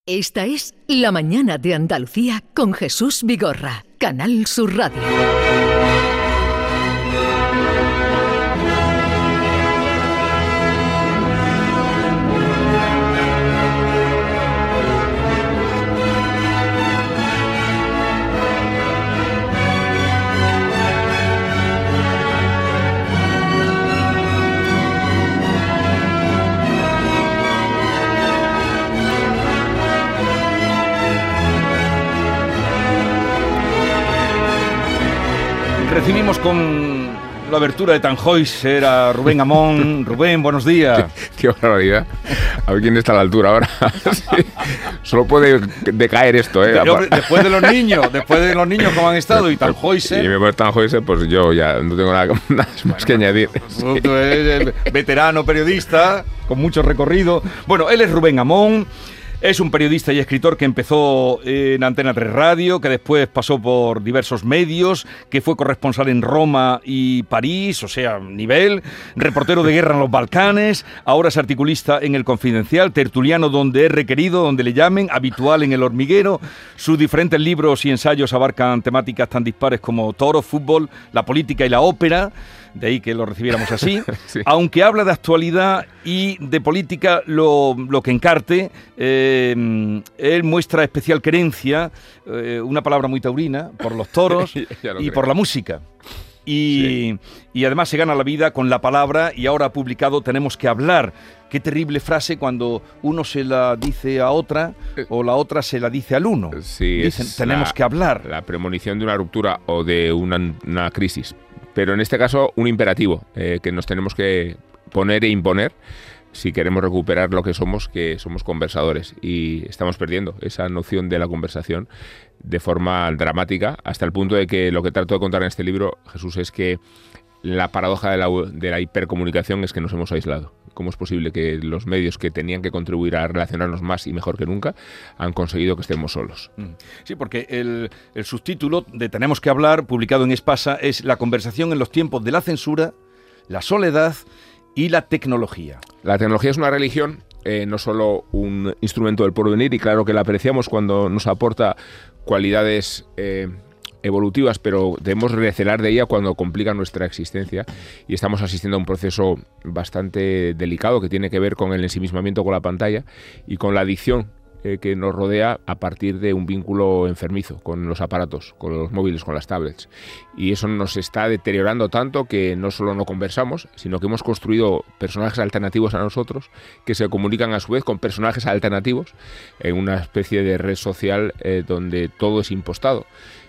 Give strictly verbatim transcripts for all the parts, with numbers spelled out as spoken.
Esta es La Mañana de Andalucía con Jesús Vigorra, Canal Sur Radio. Recibimos con la abertura de Tannhäuser a Rubén Amón. Rubén, buenos días. Qué, qué barbaridad. A ver quién está a la altura ahora. Sí. Solo puede decaer esto, ¿eh? Yo, después de los niños, después de los niños como han estado y Tannhäuser. Y me pones Tannhäuser, pues yo ya no tengo nada, nada más bueno, que añadir. Sí. Tú eres veterano periodista con mucho recorrido. Bueno, él es Rubén Amón. Es un periodista y escritor que empezó en Antena tres Radio, que después pasó por diversos medios, que fue corresponsal en Roma y París, o sea, nivel, reportero de guerra en los Balcanes, ahora es articulista en El Confidencial, tertuliano donde es requerido, donde le llamen, habitual en El Hormiguero. Sus diferentes libros y ensayos abarcan temáticas tan dispares como toro, fútbol, la política y la ópera. De ahí que lo recibiéramos así. Sí. Aunque habla de actualidad y de política lo, lo que encarte, eh, él muestra especial querencia, eh, una palabra muy taurina, por los toros y creo. por la música. Y, sí. y además se gana la vida con la palabra, y ahora ha publicado Tenemos que hablar. Qué terrible frase cuando uno se la dice a otra o la otra se la dice al uno. Sí, Dicen, es tenemos la, que hablar. La premonición de una ruptura o de una, una crisis. Pero en este caso un imperativo eh, que nos tenemos que poner e imponer si queremos recuperar lo que somos, que somos conversadores, y estamos perdiendo esa noción de la conversación de forma dramática, hasta el punto de que lo que trato de contar en este libro, Jesús, es que la paradoja de la, de la hipercomunicación es que nos hemos aislado. ¿Cómo es posible que los medios que tenían que contribuir a relacionarnos más y mejor que nunca han conseguido que estemos solos? Sí, porque el, el subtítulo de Tenemos que hablar, publicado en Espasa, es La conversación en los tiempos de la censura, la soledad y la tecnología. La tecnología es una religión, eh, no solo un instrumento del porvenir, y claro que la apreciamos cuando nos aporta cualidades Eh, evolutivas, pero debemos recelar de ella cuando complica nuestra existencia, y estamos asistiendo a un proceso bastante delicado que tiene que ver con el ensimismamiento con la pantalla y con la adicción eh, que nos rodea a partir de un vínculo enfermizo con los aparatos, con los móviles, con las tablets, y eso nos está deteriorando tanto que no solo no conversamos, sino que hemos construido personajes alternativos a nosotros que se comunican a su vez con personajes alternativos en una especie de red social eh, donde todo es impostado.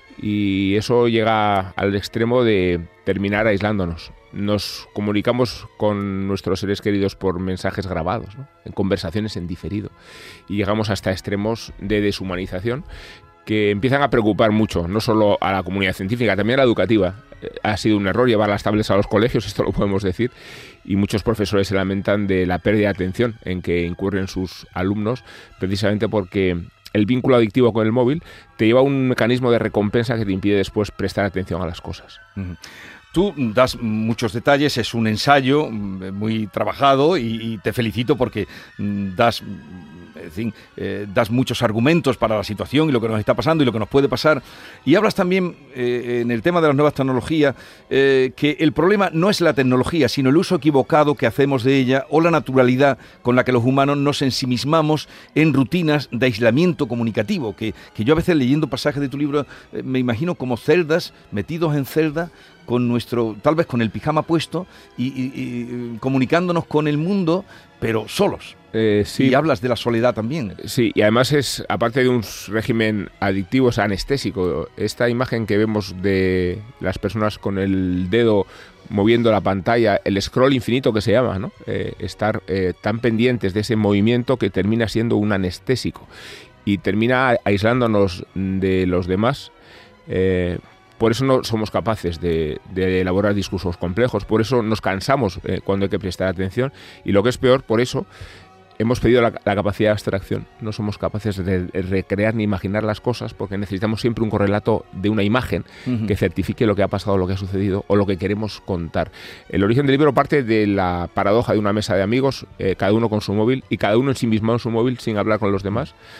Y eso llega al extremo de terminar aislándonos. Nos comunicamos con nuestros seres queridos por mensajes grabados, ¿no? En conversaciones en diferido. Y llegamos hasta extremos de deshumanización que empiezan a preocupar mucho, no solo a la comunidad científica, también a la educativa. Ha sido un error llevar las tablets a los colegios, esto lo podemos decir, y muchos profesores se lamentan de la pérdida de atención en que incurren sus alumnos, precisamente porque el vínculo adictivo con el móvil te lleva a un mecanismo de recompensa que te impide después prestar atención a las cosas. Uh-huh. Tú das muchos detalles, es un ensayo muy trabajado, y, y te felicito porque das, en fin, eh, das muchos argumentos para la situación y lo que nos está pasando y lo que nos puede pasar. Y hablas también eh, en el tema de las nuevas tecnologías eh, que el problema no es la tecnología, sino el uso equivocado que hacemos de ella o la naturalidad con la que los humanos nos ensimismamos en rutinas de aislamiento comunicativo, que, que yo a veces leyendo pasajes de tu libro eh, me imagino como celdas, metidos en celda, con nuestro, tal vez con el pijama puesto y, y, y comunicándonos con el mundo, pero solos. Eh, sí. Y hablas de la soledad también. Sí, y además es, aparte de un régimen adictivo, es anestésico. Esta imagen que vemos de las personas con el dedo moviendo la pantalla, el scroll infinito que se llama, ¿no? Eh, estar eh, tan pendientes de ese movimiento que termina siendo un anestésico y termina aislándonos de los demás. Eh, Por eso no somos capaces de, de elaborar discursos complejos, por eso nos cansamos eh, cuando hay que prestar atención, y lo que es peor, por eso hemos perdido la, la capacidad de abstracción. No somos capaces de recrear ni imaginar las cosas porque necesitamos siempre un correlato de una imagen uh-huh. que certifique lo que ha pasado, lo que ha sucedido o lo que queremos contar. El origen del libro parte de la paradoja de una mesa de amigos, eh, cada uno con su móvil y cada uno ensimismado en su móvil sin hablar con los demás.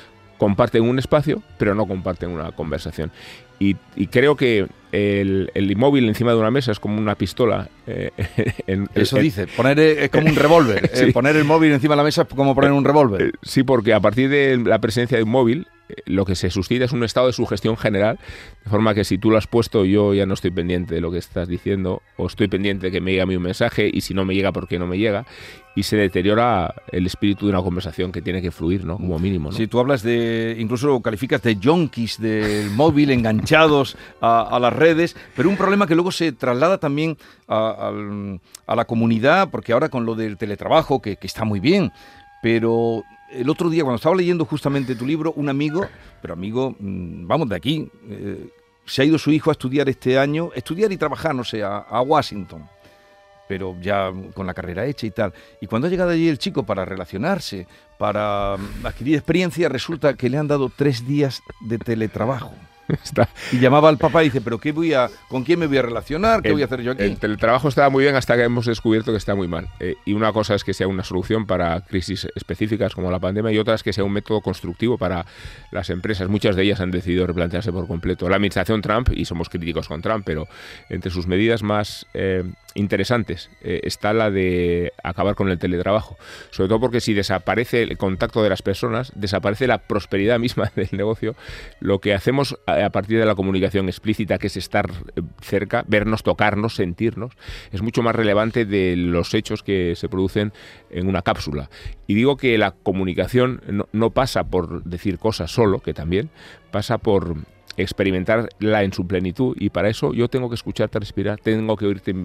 comparten un espacio, pero no comparten una conversación. Y, y creo que el, el inmóvil encima de una mesa es como una pistola. Eh, en, Eso en, dice, poner es como un revólver. Sí. eh, poner el móvil encima de la mesa es como poner un revólver. Eh, sí, porque a partir de la presencia de un móvil, eh, lo que se suscita es un estado de sugestión general, de forma que si tú lo has puesto, yo ya no estoy pendiente de lo que estás diciendo, o estoy pendiente de que me llegue a mí un mensaje, y si no me llega, ¿por qué no me llega? Y se deteriora el espíritu de una conversación que tiene que fluir, ¿no? Como mínimo, ¿no? Sí, tú hablas de, incluso lo calificas de yonkis del móvil enganchados a, a las redes, pero un problema que luego se traslada también a, a, a la comunidad, porque ahora con lo del teletrabajo, que, que está muy bien, pero el otro día cuando estaba leyendo justamente tu libro, un amigo, pero amigo, vamos, de aquí, eh, se ha ido su hijo a estudiar este año, estudiar y trabajar, no sé, a, a Washington, pero ya con la carrera hecha y tal. Y cuando ha llegado allí el chico para relacionarse, para adquirir experiencia, resulta que le han dado tres días de teletrabajo. Está. Y llamaba al papá y dice, pero qué voy a, ¿con quién me voy a relacionar? ¿Qué el, voy a hacer yo aquí? El teletrabajo estaba muy bien hasta que hemos descubierto que está muy mal. Eh, y una cosa es que sea una solución para crisis específicas como la pandemia, y otra es que sea un método constructivo para las empresas. Muchas de ellas han decidido replantearse por completo. La administración Trump, y somos críticos con Trump, pero entre sus medidas más eh, interesantes eh, está la de acabar con el teletrabajo. Sobre todo porque si desaparece el contacto de las personas, desaparece la prosperidad misma del negocio. Lo que hacemos a partir de la comunicación explícita, que es estar cerca, vernos, tocarnos, sentirnos, es mucho más relevante de los hechos que se producen en una cápsula. Y digo que la comunicación no, no pasa por decir cosas solo, que también, pasa por experimentarla en su plenitud, y para eso yo tengo que escucharte respirar, tengo que oírte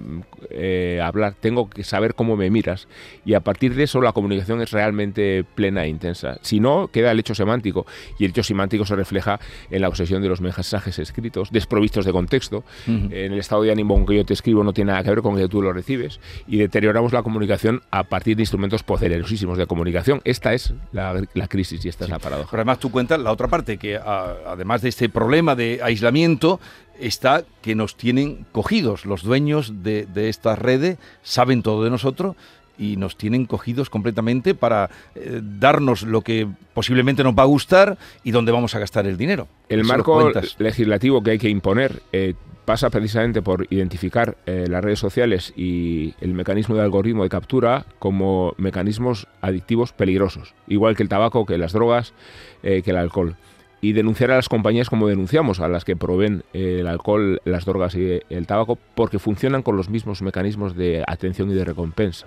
eh, hablar, tengo que saber cómo me miras, y a partir de eso la comunicación es realmente plena e intensa. Si no, queda el hecho semántico, y el hecho semántico se refleja en la obsesión de los mensajes escritos, desprovistos de contexto. Uh-huh. En el estado de ánimo con que yo te escribo no tiene nada que ver con que tú lo recibes, y deterioramos la comunicación a partir de instrumentos poderosísimos de comunicación. Esta es la, la crisis y esta sí. es la paradoja. Pero además tú cuentas la otra parte, que a, además de este problema de aislamiento, está que nos tienen cogidos. Los dueños de, de estas redes saben todo de nosotros y nos tienen cogidos completamente para eh, darnos lo que posiblemente nos va a gustar y dónde vamos a gastar el dinero. El Eso marco legislativo que hay que imponer eh, pasa precisamente por identificar eh, las redes sociales y el mecanismo de algoritmo de captura como mecanismos adictivos peligrosos, igual que el tabaco, que las drogas, eh, que el alcohol. Y denunciar a las compañías como denunciamos a las que proveen el alcohol, las drogas y el tabaco, porque funcionan con los mismos mecanismos de atención y de recompensa.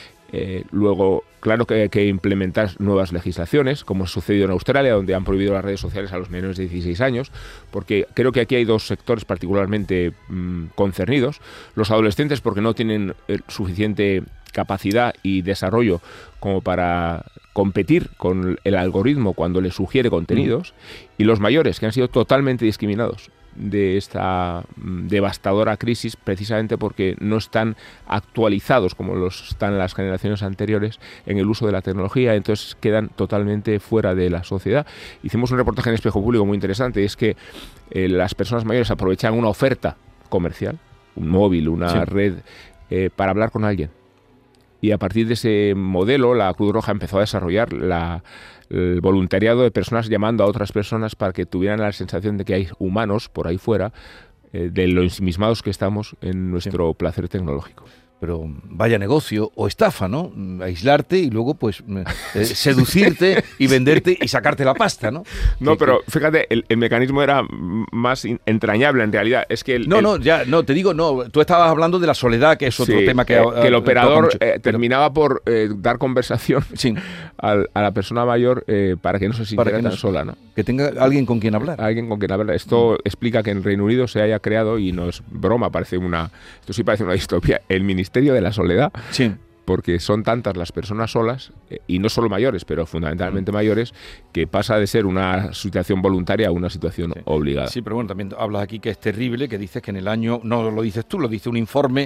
Eh, luego, claro que hay que implementar nuevas legislaciones, como ha sucedido en Australia, donde han prohibido las redes sociales a los menores de dieciséis años, porque creo que aquí hay dos sectores particularmente mmm, concernidos. Los adolescentes, porque no tienen eh, suficiente capacidad y desarrollo como para competir con el algoritmo cuando les sugiere contenidos, mm. y los mayores, que han sido totalmente discriminados de esta mm, devastadora crisis, precisamente porque no están actualizados como los están las generaciones anteriores en el uso de la tecnología, entonces quedan totalmente fuera de la sociedad. Hicimos un reportaje en Espejo Público muy interesante, y es que eh, las personas mayores aprovechan una oferta comercial, un móvil, una sí. red, eh, para hablar con alguien. Y a partir de ese modelo, la Cruz Roja empezó a desarrollar la, el voluntariado de personas llamando a otras personas para que tuvieran la sensación de que hay humanos por ahí fuera, eh, de lo ensimismados que estamos en nuestro sí. placer tecnológico. Pero vaya negocio o estafa, ¿no? Aislarte y luego, pues, eh, seducirte y venderte y sacarte la pasta, ¿no? No, que, pero fíjate, el, el mecanismo era más entrañable en realidad. Es que el, no, el, no, ya, no, te digo, no. Tú estabas hablando de la soledad, que es otro sí, tema que... Eh, a, que el operador mucho, eh, terminaba por eh, dar conversación sí. a, a la persona mayor eh, para que no se sintiera tan no, sola, ¿no? Que tenga alguien con quien hablar. Alguien con quien hablar. Esto mm. explica que en Reino Unido se haya creado, y no es broma, parece una... Esto sí parece una distopía, el Ministerio de la Soledad. Sí. Porque son tantas las personas solas, eh, y no solo mayores, pero fundamentalmente mayores, que pasa de ser una situación voluntaria a una situación sí. obligada. Sí, pero bueno, también hablas aquí que es terrible, que dices que en el año, no lo dices tú, lo dice un informe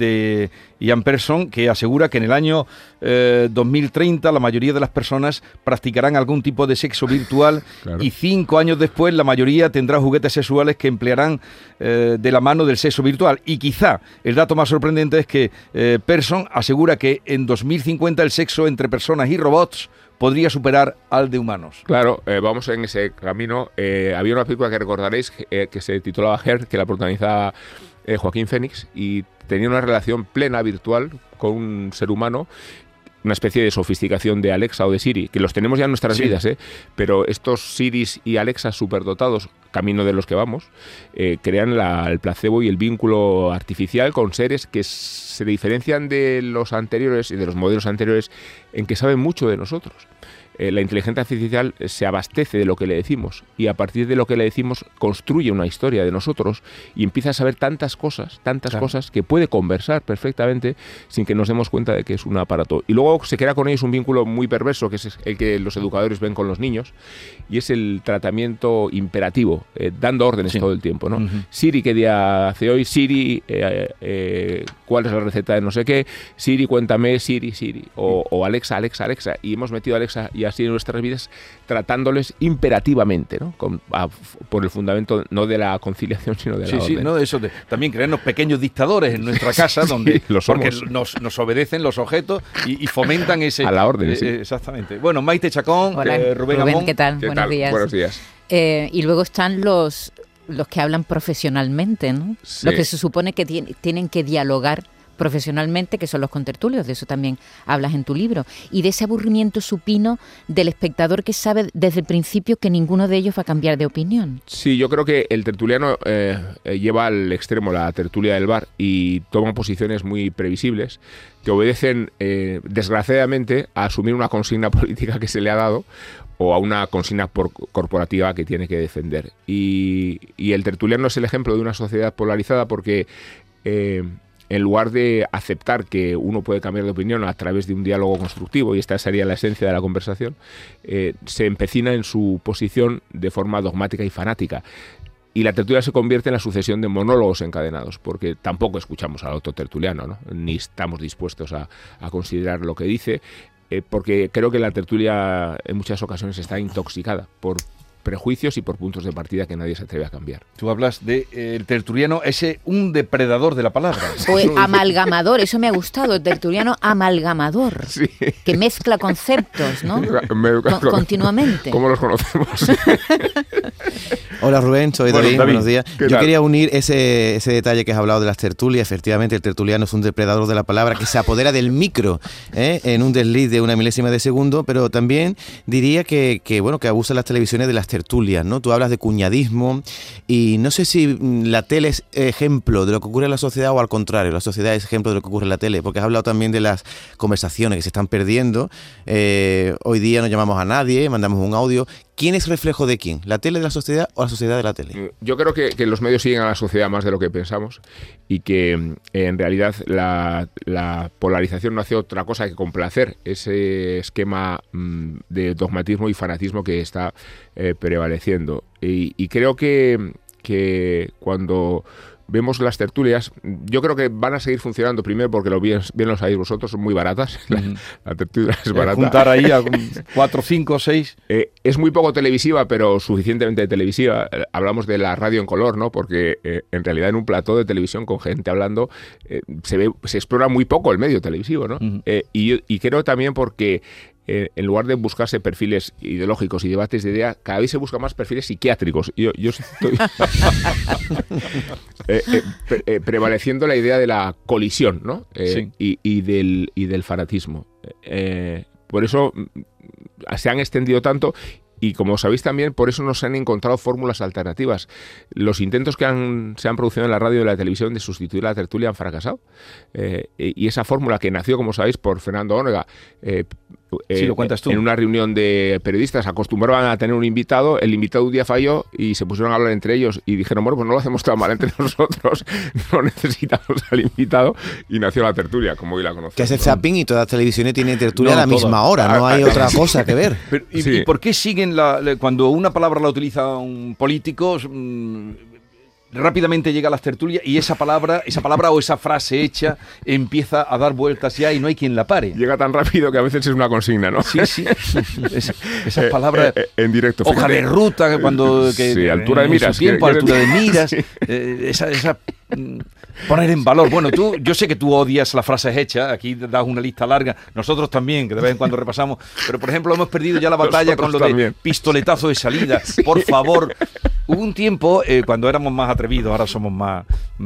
de Ian Pearson, que asegura que en el año eh, dos mil treinta la mayoría de las personas practicarán algún tipo de sexo virtual claro. y cinco años después la mayoría tendrá juguetes sexuales que emplearán eh, de la mano del sexo virtual. Y quizá el dato más sorprendente es que eh, Pearson asegura que que en dos mil cincuenta el sexo entre personas y robots podría superar al de humanos. Claro, eh, vamos en ese camino. Eh, había una película que recordaréis eh, que se titulaba Her, que la protagonizaba eh, Joaquín Phoenix, y tenía una relación plena virtual con un ser humano, una especie de sofisticación de Alexa o de Siri, que los tenemos ya en nuestras sí. vidas, ¿eh? Pero estos Siris y Alexas superdotados, camino de los que vamos, eh, crean la, el placebo y el vínculo artificial con seres que se diferencian de los anteriores y de los modelos anteriores en que saben mucho de nosotros. Eh, la inteligencia artificial se abastece de lo que le decimos y a partir de lo que le decimos construye una historia de nosotros y empieza a saber tantas cosas, tantas claro. cosas que puede conversar perfectamente sin que nos demos cuenta de que es un aparato. Y luego se crea con ellos un vínculo muy perverso, que es el que los educadores ven con los niños, y es el tratamiento imperativo, eh, dando órdenes sí. todo el tiempo, ¿no? Uh-huh. Siri, ¿qué día hace hoy? Siri, eh, eh, ¿cuál es la receta de no sé qué? Siri, cuéntame, Siri, Siri. O, o Alexa, Alexa, Alexa. Y hemos metido a Alexa y así en nuestras vidas, tratándoles imperativamente, ¿no? Con, a, por el fundamento no de la conciliación, sino de la sí, orden. Sí, no, eso de, también crearnos pequeños dictadores en nuestra casa, sí, donde lo porque nos, nos obedecen los objetos y, y fomentan ese... A la orden, eh, sí. Exactamente. Bueno, Maite Chacón, Hola, eh, Rubén, Rubén Amón. ¿qué tal? ¿Qué Buenos tal? días. Buenos días. Eh, y luego están los, los que hablan profesionalmente, ¿no? Sí. Los que se supone que tiene, tienen que dialogar profesionalmente, que son los contertulios, de eso también hablas en tu libro, y de ese aburrimiento supino del espectador que sabe desde el principio que ninguno de ellos va a cambiar de opinión. Sí, yo creo que el tertuliano eh, lleva al extremo la tertulia del bar y toma posiciones muy previsibles que obedecen, eh, desgraciadamente, a asumir una consigna política que se le ha dado o a una consigna por, corporativa que tiene que defender. Y, y el tertuliano es el ejemplo de una sociedad polarizada porque... Eh, en lugar de aceptar que uno puede cambiar de opinión a través de un diálogo constructivo, y esta sería la esencia de la conversación, eh, se empecina en su posición de forma dogmática y fanática. Y la tertulia se convierte en la sucesión de monólogos encadenados, porque tampoco escuchamos al otro tertuliano, ¿no? Ni estamos dispuestos a, a considerar lo que dice, eh, porque creo que la tertulia en muchas ocasiones está intoxicada por prejuicios y por puntos de partida que nadie se atreve a cambiar. Tú hablas de eh, el tertuliano, ese un depredador de la palabra. O el amalgamador, eso me ha gustado, el tertuliano amalgamador, sí. que mezcla conceptos, ¿no? Me, Con, continuamente. ¿Cómo los conocemos? Hola Rubén, soy bueno, David, David, buenos días. Yo tal? quería unir ese, ese detalle que has hablado de las tertulias. Efectivamente, el tertuliano es un depredador de la palabra que se apodera del micro ¿eh? en un desliz de una milésima de segundo, pero también diría que, que bueno que abusa las televisiones de las tertulias, ¿no? Tú hablas de cuñadismo y no sé si la tele es ejemplo de lo que ocurre en la sociedad o al contrario, la sociedad es ejemplo de lo que ocurre en la tele, porque has hablado también de las conversaciones que se están perdiendo. Eh, hoy día no llamamos a nadie, mandamos un audio. ¿Quién es reflejo de quién? ¿La tele de la sociedad o la sociedad de la tele? Yo creo que, que los medios siguen a la sociedad más de lo que pensamos y que eh, en realidad la, la polarización no hace otra cosa que complacer ese esquema mmm, de dogmatismo y fanatismo que está eh, prevaleciendo. Y, y creo que, que cuando vemos las tertulias, yo creo que van a seguir funcionando, primero porque lo bien, bien lo sabéis vosotros, son muy baratas, la, la tertulia es barata. Juntar ahí a cuatro, cinco, seis... Eh, es muy poco televisiva, pero suficientemente televisiva. Eh, hablamos de la radio en color, ¿no? Porque eh, en realidad en un plató de televisión con gente hablando eh, se ve, se explora muy poco el medio televisivo, ¿no? Uh-huh. eh, y, y creo también porque Eh, en lugar de buscarse perfiles ideológicos y debates de ideas, cada vez se buscan más perfiles psiquiátricos. Yo, yo estoy eh, eh, pre eh, prevaleciendo la idea de la colisión, ¿no? Eh, sí. y, y, del, y del fanatismo. Eh, por eso se han extendido tanto. Y como sabéis también, por eso no se han encontrado fórmulas alternativas. Los intentos que han, se han producido en la radio y la televisión de sustituir la tertulia han fracasado. Eh, y esa fórmula que nació, como sabéis, por Fernando Onega, eh, sí, lo cuentas tú. En una reunión de periodistas acostumbraban a tener un invitado, el invitado un día falló y se pusieron a hablar entre ellos y dijeron, bueno, pues no lo hacemos tan mal entre nosotros, no necesitamos al invitado, y nació la tertulia, como hoy la conocemos. Que hace zapping y todas las televisiones tienen tertulia no, a la todas. misma hora, no hay otra cosa que ver. Pero, ¿y, sí. ¿Y por qué siguen La, la, cuando una palabra la utiliza un político, mmm, rápidamente llega a las tertulias y esa palabra, esa palabra o esa frase hecha empieza a dar vueltas ya y no hay quien la pare? Llega tan rápido que a veces es una consigna, ¿no? Sí, sí. Es, esas palabras. Eh, eh, en directo. Hoja de ruta, cuando. Que, sí, altura de miras. En su tiempo, que, altura que, de miras. Sí. Eh, esa, esa poner en valor. Bueno, tú, yo sé que tú odias las frases hechas, aquí das una lista larga, nosotros también, que de vez en cuando repasamos, pero por ejemplo hemos perdido ya la batalla nosotros con lo también. De pistoletazo de salida, sí. Por favor. Hubo un tiempo, eh, cuando éramos más atrevidos, ahora somos más,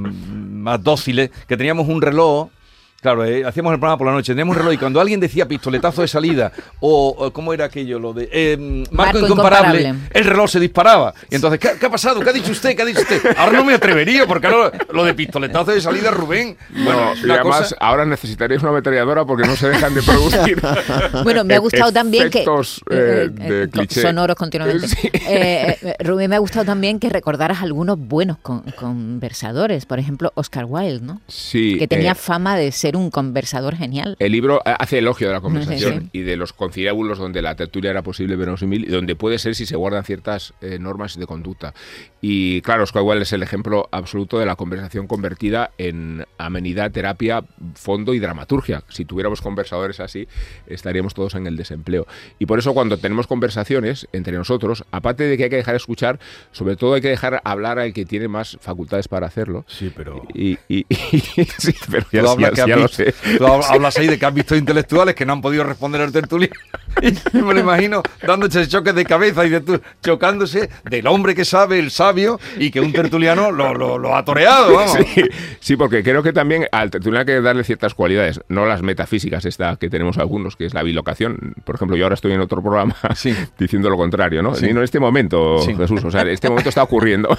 más dóciles, que teníamos un reloj. Claro, eh, hacíamos el programa por la noche, teníamos un reloj y cuando alguien decía pistoletazo de salida o, o ¿cómo era aquello? Lo de eh, marco, marco incomparable, incomparable, el reloj se disparaba. Y entonces, ¿qué, ¿qué ha pasado? ¿Qué ha dicho usted? ¿Qué ha dicho usted? Ahora no me atrevería porque ahora lo de pistoletazo de salida, Rubén. Bueno, y además cosa... ahora necesitaríais una ametralladora porque no se dejan de producir. Bueno, me ha gustado también que... Efectos eh, de cliché. Sonoros continuamente. Sí. Eh, eh, Rubén, me ha gustado también que recordaras algunos buenos con, conversadores. Por ejemplo, Oscar Wilde, ¿no? Sí. Que tenía eh, fama de ser un conversador genial. El libro hace elogio de la conversación, sí, sí. y de los conciliábulos donde la tertulia era posible, verosímil, y donde puede ser si se guardan ciertas eh, normas de conducta. Y claro, Oscar Wilde es el ejemplo absoluto de la conversación convertida en amenidad, terapia, fondo y dramaturgia. Si tuviéramos conversadores así, estaríamos todos en el desempleo. Y por eso cuando tenemos conversaciones entre nosotros, aparte de que hay que dejar escuchar, sobre todo hay que dejar hablar al que tiene más facultades para hacerlo. Sí, pero... Y, y, y, sí, pero ya, ya, ya, ya lo sé. Tú hablas ahí de que has visto intelectuales que no han podido responder al tertuliano y me lo imagino dándose choques de cabeza y de tú, chocándose del hombre que sabe, el sabio, y que un tertuliano lo, lo, lo ha toreado, vamos. Sí, sí, porque creo que también al tertuliano hay que darle ciertas cualidades, no las metafísicas esta que tenemos algunos, que es la bilocación. Por ejemplo, yo ahora estoy en otro programa sí. diciendo lo contrario, ¿no? Sí. Y no en este momento, sí. Jesús, o sea, en este momento está ocurriendo.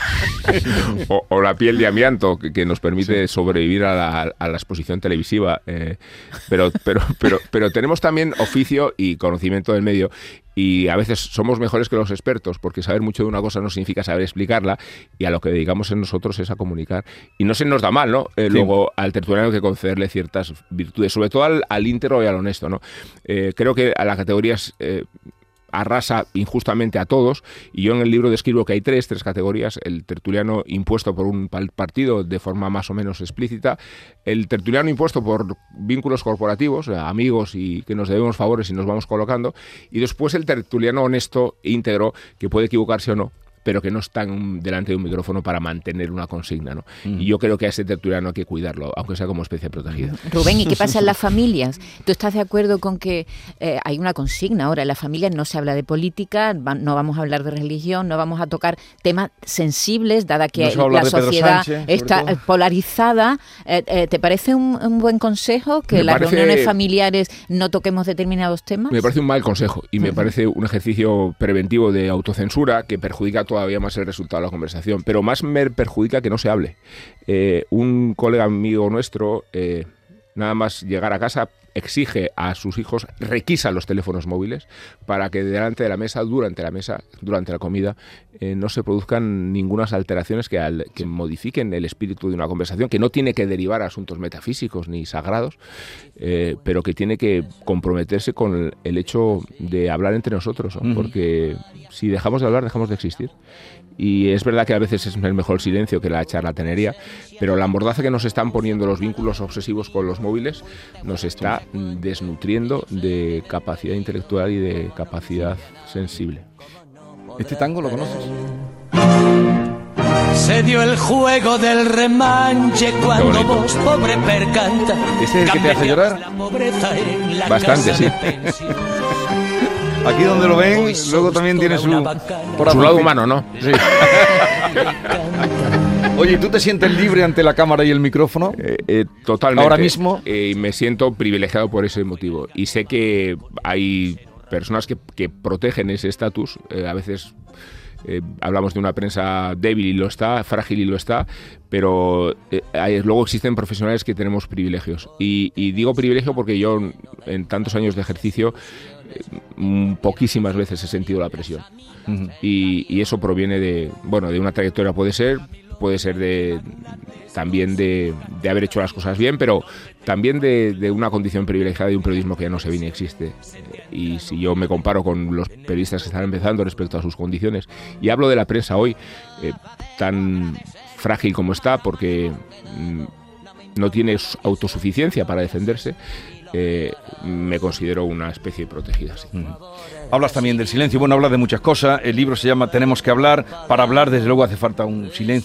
o, o la piel de amianto que, que nos permite sí. sobrevivir a la, a la exposición televisiva. Eh, pero, pero, pero, pero tenemos también oficio y conocimiento del medio y a veces somos mejores que los expertos porque saber mucho de una cosa no significa saber explicarla y a lo que dedicamos en nosotros es a comunicar y no se nos da mal, ¿no? Eh, sí. Luego al tertuliano hay que concederle ciertas virtudes, sobre todo al, al íntegro y al honesto, ¿no? Eh, creo que a la categoría es... Eh, arrasa injustamente a todos y yo en el libro describo que hay tres, tres categorías: el tertuliano impuesto por un partido de forma más o menos explícita, el tertuliano impuesto por vínculos corporativos, amigos y que nos debemos favores y nos vamos colocando, y después el tertuliano honesto, íntegro, que puede equivocarse o no, pero que no están delante de un micrófono para mantener una consigna, ¿no? Mm. Y yo creo que a ese tertuliano hay que cuidarlo, aunque sea como especie protegida. Rubén, ¿y qué pasa en las familias? ¿Tú estás de acuerdo con que eh, hay una consigna ahora? En las familias no se habla de política, va, no vamos a hablar de religión, no vamos a tocar temas sensibles, dada que no la sociedad Sánchez, está polarizada. Eh, eh, ¿Te parece un, un buen consejo que en las parece, reuniones familiares no toquemos determinados temas? Me parece un mal consejo y me uh-huh. parece un ejercicio preventivo de autocensura que perjudica a todavía más el resultado de la conversación, pero más me perjudica que no se hable. Eh, un colega amigo nuestro, eh, nada más llegar a casa, exige a sus hijos, requisa los teléfonos móviles para que delante de la mesa, durante la mesa, durante la comida, eh, no se produzcan ningunas alteraciones que, al, que modifiquen el espíritu de una conversación, que no tiene que derivar a asuntos metafísicos ni sagrados, eh, pero que tiene que comprometerse con el, el hecho de hablar entre nosotros, ¿no? Uh-huh. Porque si dejamos de hablar, dejamos de existir. Y es verdad que a veces es el mejor silencio que la charlatanería, pero la mordaza que nos están poniendo los vínculos obsesivos con los móviles nos está desnutriendo de capacidad intelectual y de capacidad sensible. ¿Este tango lo conoces? Se dio el juego del remanche cuando vos, pobre percanta. ¿Este es el que te hace llorar? Bastante, sí. Aquí donde lo ven, luego también tiene su... Por su lado humano, ¿no? Sí. Oye, ¿tú te sientes libre ante la cámara y el micrófono? Eh, eh, totalmente. ¿Ahora mismo? Eh, me siento privilegiado por ese motivo. Y sé que hay personas que, que protegen ese estatus. Eh, a veces... Eh, hablamos de una prensa débil y lo está, frágil y lo está, pero eh, hay, luego existen profesionales que tenemos privilegios. Y, y digo privilegio porque yo en tantos años de ejercicio eh, poquísimas veces he sentido la presión. Uh-huh. Y, y eso proviene de, bueno, de una trayectoria, puede ser, puede ser de también de, de haber hecho las cosas bien, pero también de, de una condición privilegiada de un periodismo que ya no se ve ni existe. Y si yo me comparo con los periodistas que están empezando respecto a sus condiciones, y hablo de la prensa hoy, eh, tan frágil como está, porque mm, no tiene autosuficiencia para defenderse, eh, me considero una especie protegida. Sí. Uh-huh. Hablas también del silencio, bueno, hablas de muchas cosas, el libro se llama Tenemos que hablar, para hablar desde luego hace falta un silencio,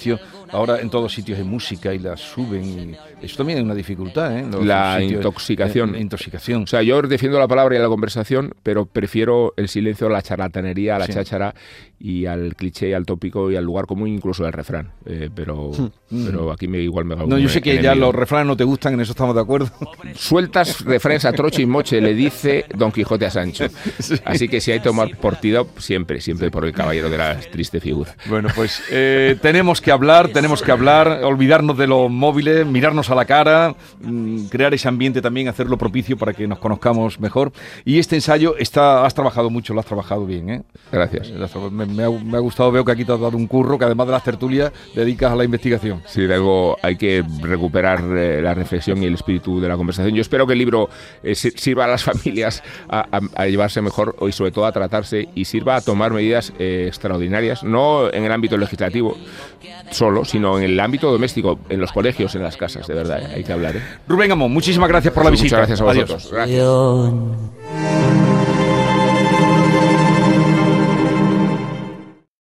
ahora en todos sitios hay música y la suben. Y eso también es una dificultad, ¿eh? Los la sitios, intoxicación. Eh, intoxicación. O sea, yo defiendo la palabra y la conversación, pero prefiero el silencio a la charlatanería, a la sí. cháchara y al cliché, al tópico y al lugar común, incluso al refrán. Eh, pero, mm. pero aquí me igual me hago No, yo sé que enemigo. ya los refranes no te gustan, en eso estamos de acuerdo. Sueltas refranes a troche y moche, le dice Don Quijote a Sancho. Sí. Así que si hay que tomar partido, siempre, siempre por el caballero de la triste figura. Bueno, pues eh, tenemos que hablar, tenemos que hablar, olvidarnos de los móviles, mirarnos a la cara, mmm, crear ese ambiente también, hacerlo propicio para que nos conozcamos mejor. Y este ensayo, está, has trabajado mucho, lo has trabajado bien, ¿eh? Gracias. Me, me, ha, me ha gustado, veo que aquí te has dado un curro, que además de las tertulias, dedicas a la investigación. Sí, de algo hay que recuperar eh, la reflexión y el espíritu de la conversación. Yo espero que el libro eh, sirva a las familias a, a, a llevarse mejor y sobre todo a tratarse y sirva a tomar medidas eh, extraordinarias, no en el ámbito legislativo solo, sino en el ámbito doméstico, en los colegios, en las casas, de verdad, eh, hay que hablar. ¿eh? Rubén Amón, muchísimas gracias por la Muchas visita. gracias a vosotros. Adiós. Gracias.